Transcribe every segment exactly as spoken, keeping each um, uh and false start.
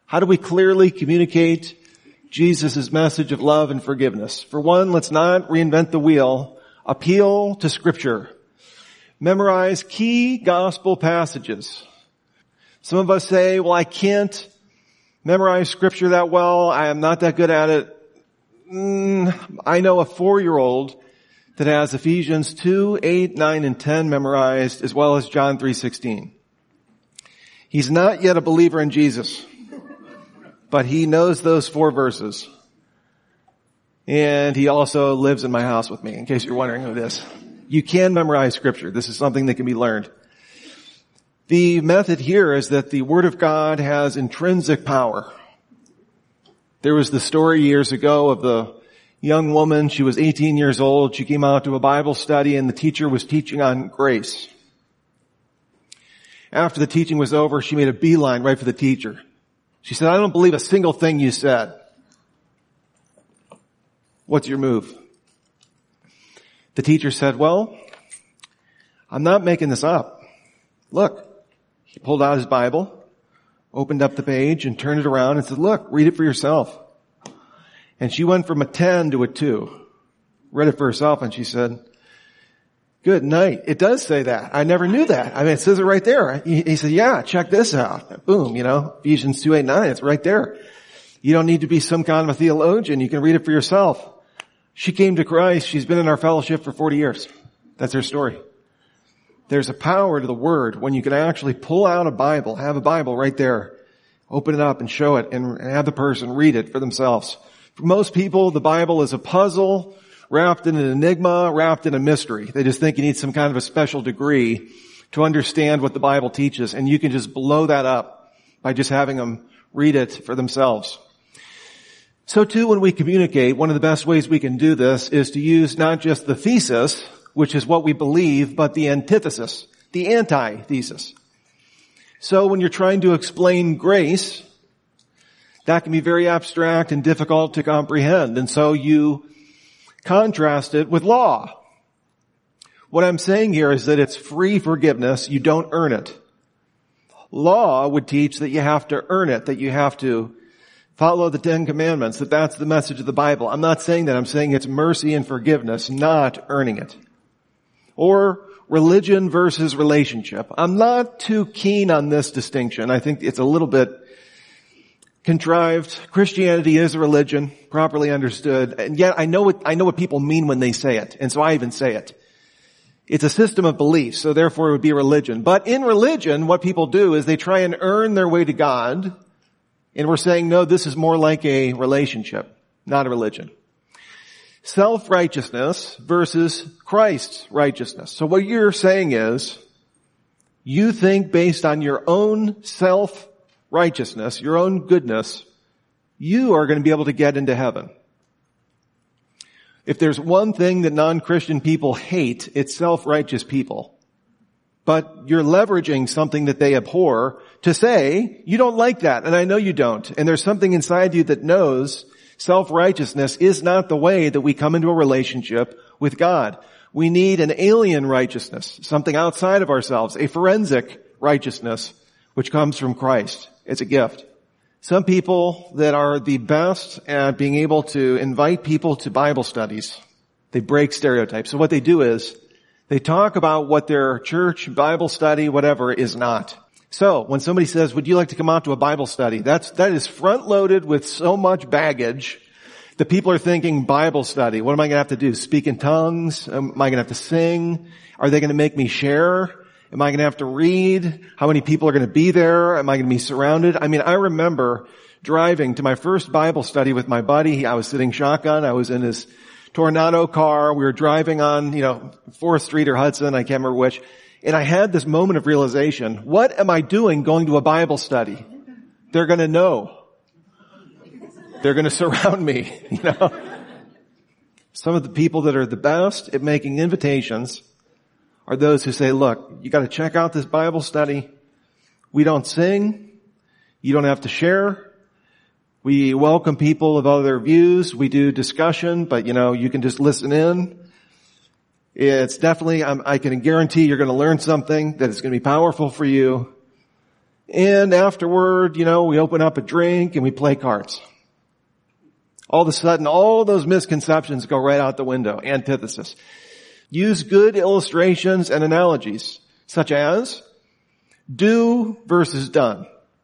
How do we clearly communicate Jesus' message of love and forgiveness? For one, let's not reinvent the wheel. Appeal to Scripture. Memorize key gospel passages. Some of us say, well, I can't memorize Scripture that well. I am not that good at it. Mm, I know a four-year-old that has Ephesians two, eight, nine, and ten memorized, as well as John three sixteen. He's not yet a believer in Jesus, but he knows those four verses. And he also lives in my house with me, in case you're wondering who it is. You can memorize Scripture. This is something that can be learned. The method here is that the Word of God has intrinsic power. There was the story years ago of the young woman. She was eighteen years old. She came out to a Bible study and the teacher was teaching on grace. After the teaching was over, she made a beeline right for the teacher. She said, I don't believe a single thing you said. What's your move? The teacher said, well, I'm not making this up. Look, he pulled out his Bible, opened up the page and turned it around and said, look, read it for yourself. And she went from a ten to a two. Read it for herself and she said, good night. It does say that. I never knew that. I mean, it says it right there. He, he said, yeah, check this out. Boom, you know, Ephesians two, eight, nine, it's right there. You don't need to be some kind of a theologian. You can read it for yourself. She came to Christ. She's been in our fellowship for forty years. That's her story. There's a power to the Word when you can actually pull out a Bible, have a Bible right there, open it up and show it and have the person read it for themselves. For most people, the Bible is a puzzle wrapped in an enigma, wrapped in a mystery. They just think you need some kind of a special degree to understand what the Bible teaches, and you can just blow that up by just having them read it for themselves. So too, when we communicate, one of the best ways we can do this is to use not just the thesis, which is what we believe, but the antithesis, the antithesis. So when you're trying to explain grace, that can be very abstract and difficult to comprehend. And so you contrast it with law. What I'm saying here is that it's free forgiveness. You don't earn it. Law would teach that you have to earn it, that you have to follow the Ten Commandments, that that's the message of the Bible. I'm not saying that. I'm saying it's mercy and forgiveness, not earning it. Or religion versus relationship. I'm not too keen on this distinction. I think it's a little bit contrived. Christianity is a religion, properly understood, and yet I know what, I know what people mean when they say it, and so I even say it. It's a system of beliefs, so therefore it would be a religion. But in religion, what people do is they try and earn their way to God, and we're saying, no, this is more like a relationship, not a religion. Self-righteousness versus Christ's righteousness. So what you're saying is, you think based on your own self-righteousness, your own goodness, you are going to be able to get into heaven. If there's one thing that non-Christian people hate, it's self-righteous people. But you're leveraging something that they abhor to say, you don't like that, and I know you don't. And there's something inside you that knows self-righteousness is not the way that we come into a relationship with God. We need an alien righteousness, something outside of ourselves, a forensic righteousness, which comes from Christ. It's a gift. Some people that are the best at being able to invite people to Bible studies, they break stereotypes. So what they do is, they talk about what their church, Bible study, whatever, is not. So, when somebody says, would you like to come out to a Bible study? That's, that is front-loaded with so much baggage that people are thinking, Bible study, what am I going to have to do? Speak in tongues? Am I going to have to sing? Are they going to make me share? Am I going to have to read? How many people are going to be there? Am I going to be surrounded? I mean, I remember driving to my first Bible study with my buddy. I was sitting shotgun. I was in his Tornado car. We were driving on, you know, fourth Street or Hudson. I can't remember which. And I had this moment of realization. What am I doing going to a Bible study? They're going to know. They're going to surround me, you know. Some of the people that are the best at making invitations are those who say, look, you got to check out this Bible study. We don't sing. You don't have to share. We welcome people of other views. We do discussion, but you know, you can just listen in. It's definitely, I'm, I can guarantee you're going to learn something that is going to be powerful for you. And afterward, you know, we open up a drink and we play cards. All of a sudden, all those misconceptions go right out the window. Antithesis. Use good illustrations and analogies, such as do versus done.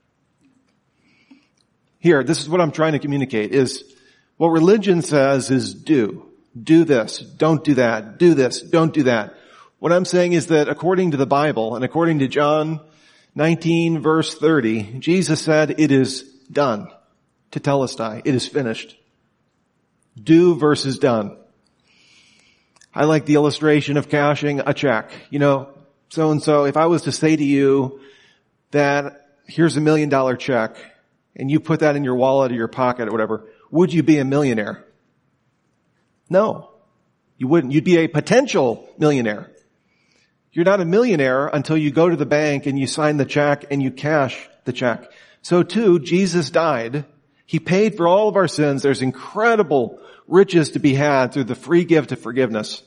Here, this is what I'm trying to communicate, is what religion says is do. Do this, don't do that, do this, don't do that. What I'm saying is that according to the Bible, and according to John nineteen verse thirty, Jesus said it is done. Tetelestai, it is finished. Do versus done. I like the illustration of cashing a check. You know, so-and-so, if I was to say to you that here's a million dollar check, and you put that in your wallet or your pocket or whatever, would you be a millionaire? No, you wouldn't. You'd be a potential millionaire. You're not a millionaire until you go to the bank and you sign the check and you cash the check. So too, Jesus died. He paid for all of our sins. There's incredible riches to be had through the free gift of forgiveness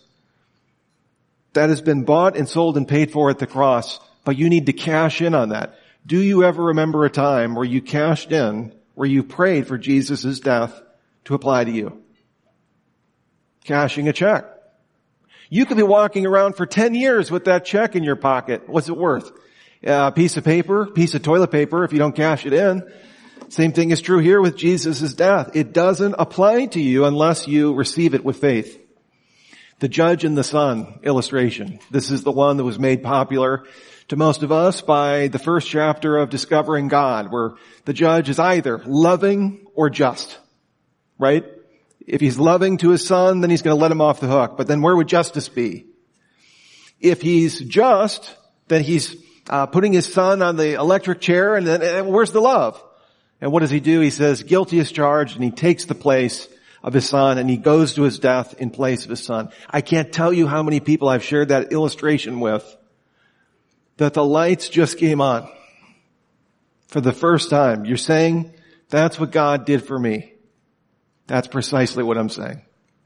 that has been bought and sold and paid for at the cross, but you need to cash in on that. Do you ever remember a time where you cashed in, where you prayed for Jesus' death to apply to you? Cashing a check. You could be walking around for ten years with that check in your pocket. What's it worth? A piece of paper, piece of toilet paper if you don't cash it in. Same thing is true here with Jesus' death. It doesn't apply to you unless you receive it with faith. The judge and the son illustration. This is the one that was made popular to most of us by the first chapter of Discovering God, where the judge is either loving or just, right? If he's loving to his son, then he's going to let him off the hook. But then where would justice be? If he's just, then he's uh, putting his son on the electric chair, and then and where's the love? And what does he do? He says, guilty as charged, and he takes the place of his son, and he goes to his death in place of his son. I can't tell you how many people I've shared that illustration with, that the lights just came on for the first time. You're saying, that's what God did for me. That's precisely what I'm saying.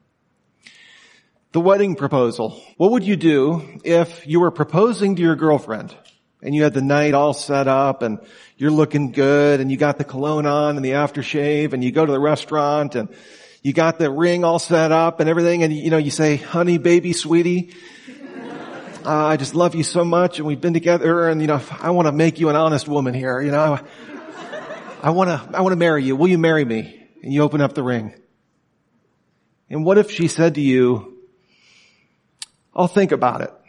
The wedding proposal. What would you do if you were proposing to your girlfriend and you had the night all set up and you're looking good and you got the cologne on and the aftershave and you go to the restaurant and you got the ring all set up and everything, and you know, you say, honey, baby, sweetie, uh, I just love you so much and we've been together and you know, I want to make you an honest woman here, you know, I want to, I want to marry you. Will you marry me? And you open up the ring. And what if she said to you, I'll think about it.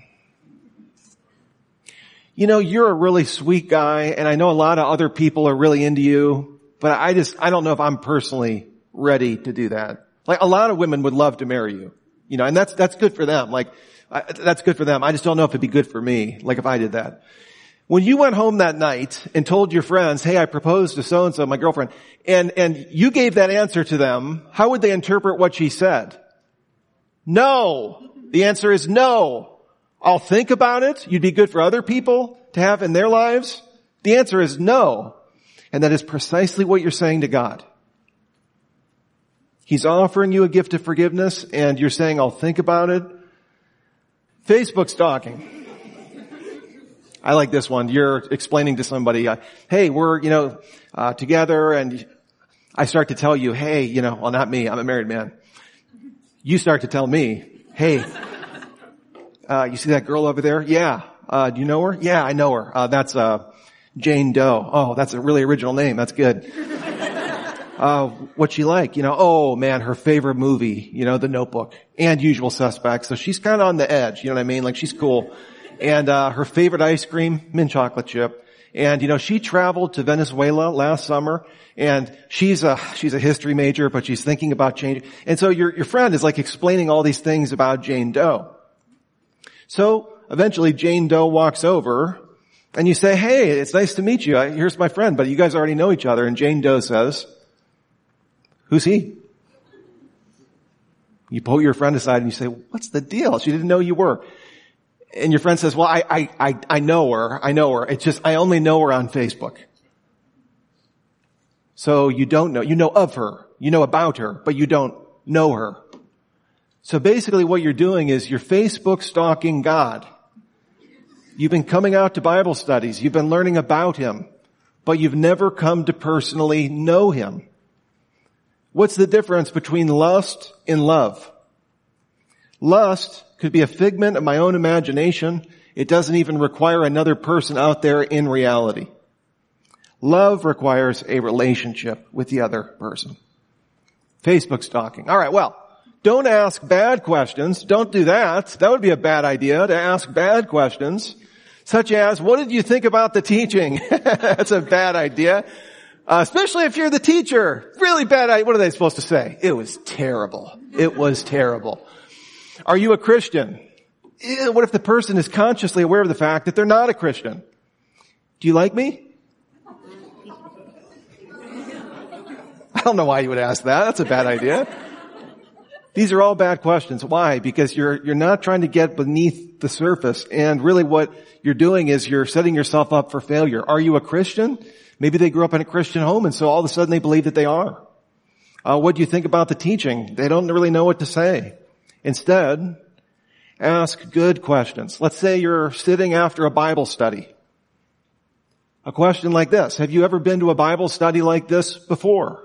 You know, you're a really sweet guy, and I know a lot of other people are really into you, but I just, I don't know if I'm personally ready to do that. Like, a lot of women would love to marry you, you know, and that's, that's good for them. Like, I, that's good for them. I just don't know if it'd be good for me, like if I did that. When you went home that night and told your friends, hey, I proposed to so-and-so, my girlfriend, and, and you gave that answer to them, how would they interpret what she said? No. The answer is no. I'll think about it. You'd be good for other people to have in their lives. The answer is no. And that is precisely what you're saying to God. He's offering you a gift of forgiveness, and you're saying, I'll think about it. Facebook stalking. I like this one. You're explaining to somebody, uh, hey, we're, you know, uh, together, and I start to tell you, hey, you know, well, not me, I'm a married man. You start to tell me, hey, uh, you see that girl over there? Yeah. Uh, do you know her? Yeah, I know her. Uh, that's, uh, Jane Doe. Oh, that's a really original name. That's good. Uh, what's she like? You know, oh man, her favorite movie, you know, The Notebook and Usual Suspects. So she's kind of on the edge. You know what I mean? Like, she's cool. And, uh, her favorite ice cream, mint chocolate chip. And, you know, she traveled to Venezuela last summer, and she's a, she's a history major, but she's thinking about changing. And so your, your friend is like explaining all these things about Jane Doe. So eventually Jane Doe walks over, and you say, hey, it's nice to meet you. Here's my friend, but you guys already know each other. And Jane Doe says, who's he? You pull your friend aside and you say, what's the deal? She didn't know you were. And your friend says, well, I, I, I, I know her. I know her. It's just, I only know her on Facebook. So you don't know, you know of her. You know about her, but you don't know her. So basically what you're doing is you're Facebook stalking God. You've been coming out to Bible studies. You've been learning about Him. but you've never come to personally know him. What's the difference between lust and love? Lust could be a figment of my own imagination. It doesn't even require another person out there in reality. Love requires a relationship with the other person. Facebook stalking. All right, well, don't ask bad questions. Don't do that. That would be a bad idea, to ask bad questions, such as, what did you think about the teaching? That's a bad idea. Uh, especially if you're the teacher. Really bad idea. What are they supposed to say? It was terrible. It was terrible. Are you a Christian? Ew, what if the person is consciously aware of the fact that they're not a Christian? Do you like me? I don't know why you would ask that. That's a bad idea. These are all bad questions. Why? Because you're, you're not trying to get beneath the surface. And really what you're doing is you're setting yourself up for failure. Are you a Christian? Maybe they grew up in a Christian home and so all of a sudden they believe that they are. Uh, what do you think about the teaching? They don't really know what to say. Instead, ask good questions. Let's say you're sitting after a Bible study. A question like this: have you ever been to a Bible study like this before?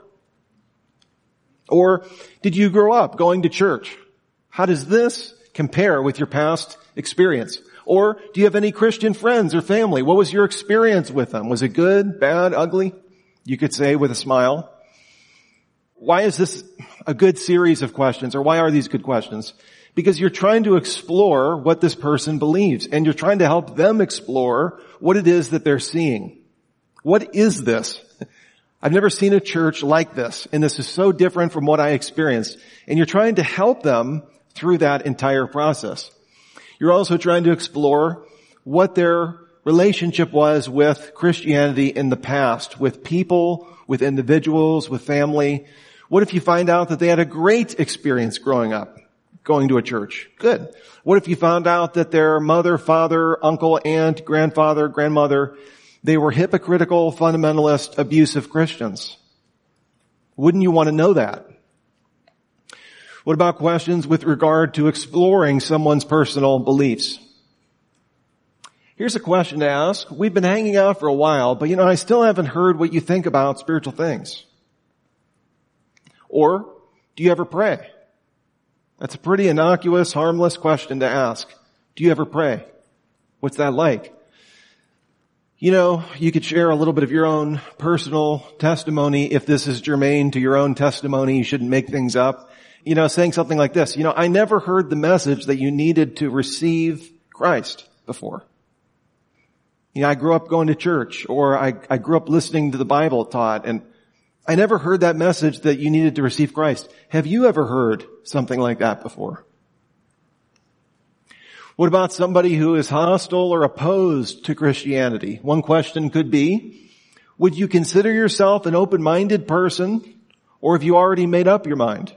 Or did you grow up going to church? How does this compare with your past experience? Or do you have any Christian friends or family? What was your experience with them? Was it good, bad, ugly? You could say with a smile. Why is this a good series of questions, or why are these good questions? Because you're trying to explore what this person believes, and you're trying to help them explore what it is that they're seeing. What is this? I've never seen a church like this, and this is so different from what I experienced. And you're trying to help them through that entire process. You're also trying to explore what their relationship was with Christianity in the past, with people, with individuals, with family. What if you find out that they had a great experience growing up, going to a church? Good. What if you found out that their mother, father, uncle, aunt, grandfather, grandmother, they were hypocritical, fundamentalist, abusive Christians? Wouldn't you want to know that? What about questions with regard to exploring someone's personal beliefs? Here's a question to ask. We've been hanging out for a while, but you know, I still haven't heard what you think about spiritual things. Or, do you ever pray? That's a pretty innocuous, harmless question to ask. Do you ever pray? What's that like? You know, you could share a little bit of your own personal testimony. If this is germane to your own testimony, you shouldn't make things up. You know, saying something like this: you know, I never heard the message that you needed to receive Christ before. You know, I grew up going to church, or I, I grew up listening to the Bible taught, and I never heard that message that you needed to receive Christ. Have you ever heard something like that before? What about somebody who is hostile or opposed to Christianity? One question could be, would you consider yourself an open-minded person, or have you already made up your mind?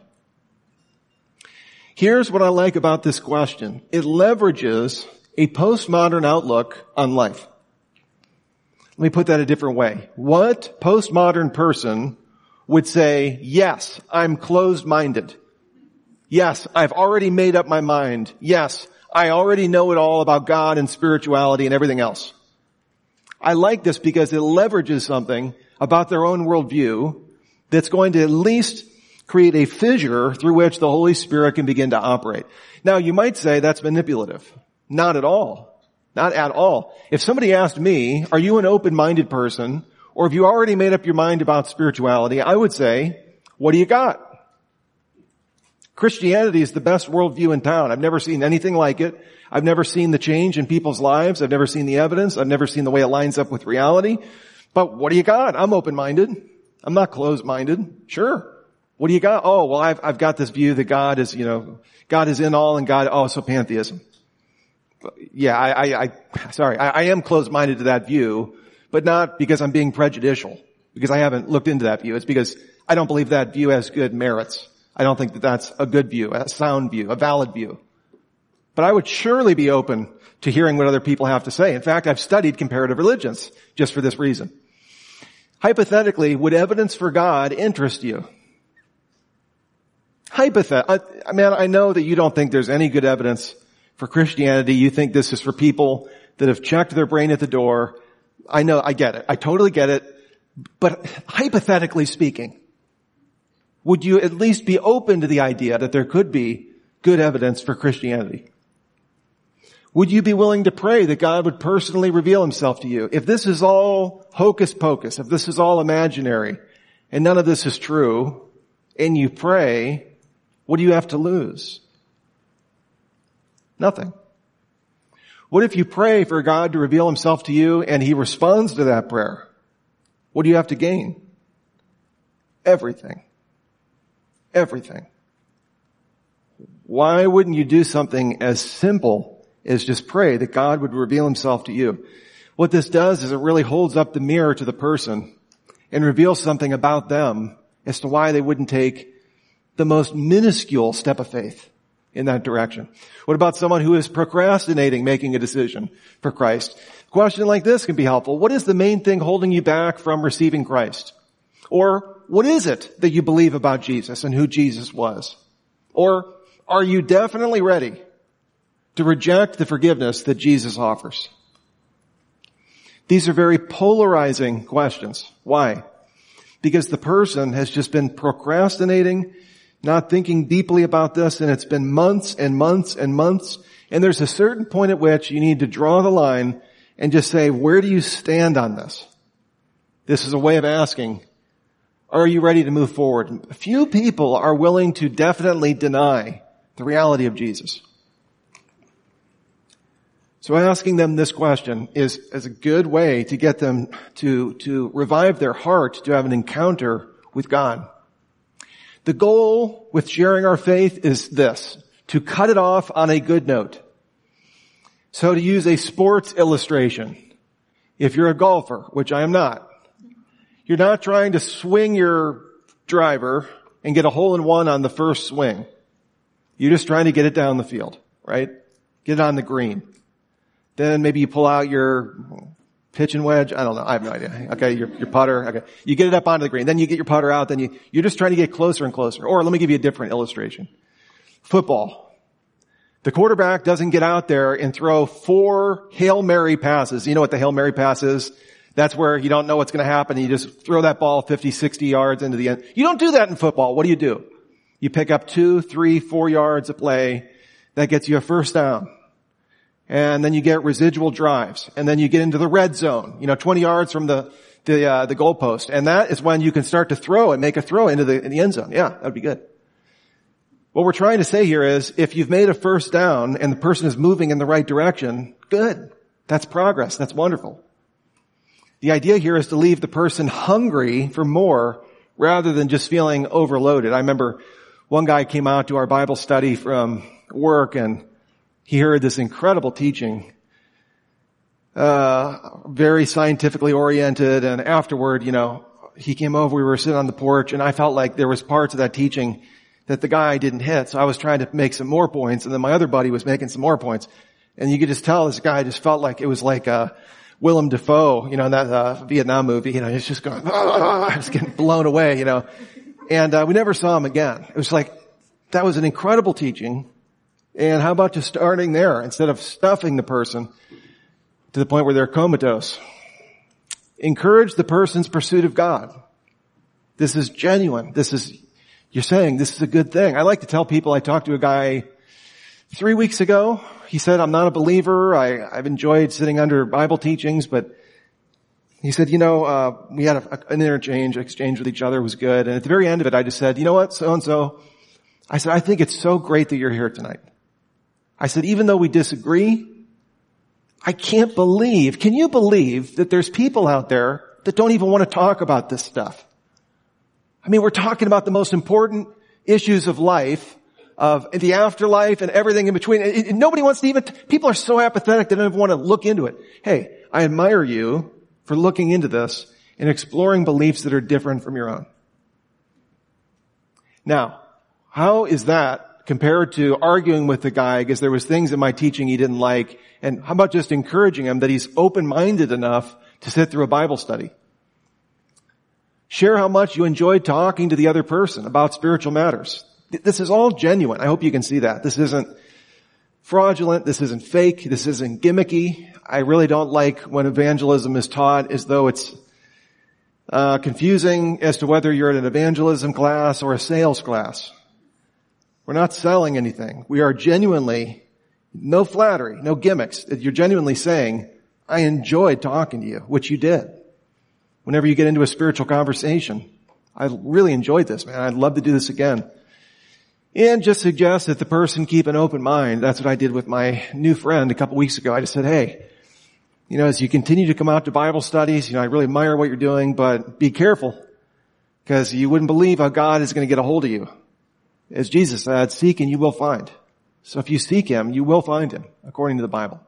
Here's what I like about this question. It leverages a postmodern outlook on life. Let me put that a different way. What postmodern person would say, yes, I'm closed-minded. Yes, I've already made up my mind. Yes, I already know it all about God and spirituality and everything else. I like this because it leverages something about their own worldview that's going to at least create a fissure through which the Holy Spirit can begin to operate. Now, you might say that's manipulative. Not at all. Not at all. If somebody asked me, are you an open-minded person, or have you already made up your mind about spirituality, I would say, what do you got? Christianity is the best worldview in town. I've never seen anything like it. I've never seen the change in people's lives. I've never seen the evidence. I've never seen the way it lines up with reality. But what do you got? I'm open-minded. I'm not closed-minded. Sure. What do you got? Oh, well, I've, I've got this view that God is, you know, God is in all and God, oh, so pantheism. Yeah, I, I, I sorry, I, I am closed-minded to that view, but not because I'm being prejudicial, because I haven't looked into that view. It's because I don't believe that view has good merits. I don't think that that's a good view, a sound view, a valid view. But I would surely be open to hearing what other people have to say. In fact, I've studied comparative religions just for this reason. Hypothetically, would evidence for God interest you? Hypothet- I mean, I know that you don't think there's any good evidence for Christianity. You think this is for people that have checked their brain at the door. I know, I get it. I totally get it. But hypothetically speaking, would you at least be open to the idea that there could be good evidence for Christianity? Would you be willing to pray that God would personally reveal himself to you? If this is all hocus pocus, if this is all imaginary, and none of this is true, and you pray, what do you have to lose? Nothing. What if you pray for God to reveal himself to you and he responds to that prayer? What do you have to gain? Everything. Everything. Why wouldn't you do something as simple as just pray that God would reveal himself to you? What this does is it really holds up the mirror to the person and reveals something about them as to why they wouldn't take the most minuscule step of faith in that direction. What about someone who is procrastinating making a decision for Christ? A question like this can be helpful. What is the main thing holding you back from receiving Christ? Or what is it that you believe about Jesus and who Jesus was? Or are you definitely ready to reject the forgiveness that Jesus offers? These are very polarizing questions. Why? Because the person has just been procrastinating, not thinking deeply about this, and it's been months and months and months. And there's a certain point at which you need to draw the line and just say, where do you stand on this? This is a way of asking, are you ready to move forward? Few people are willing to definitely deny the reality of Jesus. So asking them this question is, is a good way to get them to, to revive their heart, to have an encounter with God. The goal with sharing our faith is this, to cut it off on a good note. So to use a sports illustration, if you're a golfer, which I am not, you're not trying to swing your driver and get a hole in one on the first swing. You're just trying to get it down the field, right? Get it on the green. Then maybe you pull out your pitch and wedge. I don't know. I have no idea. Okay. Your, your putter. Okay. You get it up onto the green. Then you get your putter out. Then you, you're just trying to get closer and closer. Or let me give you a different illustration. Football. The quarterback doesn't get out there and throw four Hail Mary passes. You know what the Hail Mary pass is? That's where you don't know what's going to happen. And you just throw that ball fifty, sixty yards into the end. You don't do that in football. What do you do? You pick up two, three, four yards of play. That gets you a first down. And then you get residual drives. And then you get into the red zone, you know, twenty yards from the, the, uh, the goalpost. And that is when you can start to throw and make a throw into the, in the end zone. Yeah, that'd be good. What we're trying to say here is, if you've made a first down and the person is moving in the right direction, good. That's progress. That's wonderful. The idea here is to leave the person hungry for more rather than just feeling overloaded. I remember one guy came out to our Bible study from work and he heard this incredible teaching, uh, very scientifically oriented, and afterward, you know, he came over, we were sitting on the porch, and I felt like there was parts of that teaching that the guy didn't hit, so I was trying to make some more points, and then my other buddy was making some more points. And you could just tell this guy just felt like it was like, uh, Willem Dafoe, you know, in that, uh, Vietnam movie, you know, he's just going, ah, just getting blown away, you know. And, uh, we never saw him again. It was like, that was an incredible teaching. And how about just starting there instead of stuffing the person to the point where they're comatose? Encourage the person's pursuit of God. This is genuine. This is, you're saying this is a good thing. I like to tell people, I talked to a guy three weeks ago. He said, I'm not a believer. I, I've enjoyed sitting under Bible teachings, but he said, you know, uh, we had a, an interchange, exchange with each other. It was good. And at the very end of it, I just said, you know what, so-and-so, I said, I think it's so great that you're here tonight. I said, even though we disagree, I can't believe, can you believe that there's people out there that don't even want to talk about this stuff? I mean, we're talking about the most important issues of life, of the afterlife and everything in between. It, it, nobody wants to even, people are so apathetic they don't even want to look into it. Hey, I admire you for looking into this and exploring beliefs that are different from your own. Now, how is that compared to arguing with the guy because there was things in my teaching he didn't like? And how about just encouraging him that he's open-minded enough to sit through a Bible study? Share how much you enjoyed talking to the other person about spiritual matters. This is all genuine. I hope you can see that. This isn't fraudulent. This isn't fake. This isn't gimmicky. I really don't like when evangelism is taught as though it's uh, confusing as to whether you're in an evangelism class or a sales class. We're not selling anything. We are genuinely, no flattery, no gimmicks. You're genuinely saying, I enjoyed talking to you, which you did. Whenever you get into a spiritual conversation, I really enjoyed this, man. I'd love to do this again. And just suggest that the person keep an open mind. That's what I did with my new friend a couple weeks ago. I just said, hey, you know, as you continue to come out to Bible studies, you know, I really admire what you're doing, but be careful, because you wouldn't believe how God is going to get a hold of you. As Jesus said, seek and you will find. So if you seek him, you will find him, according to the Bible.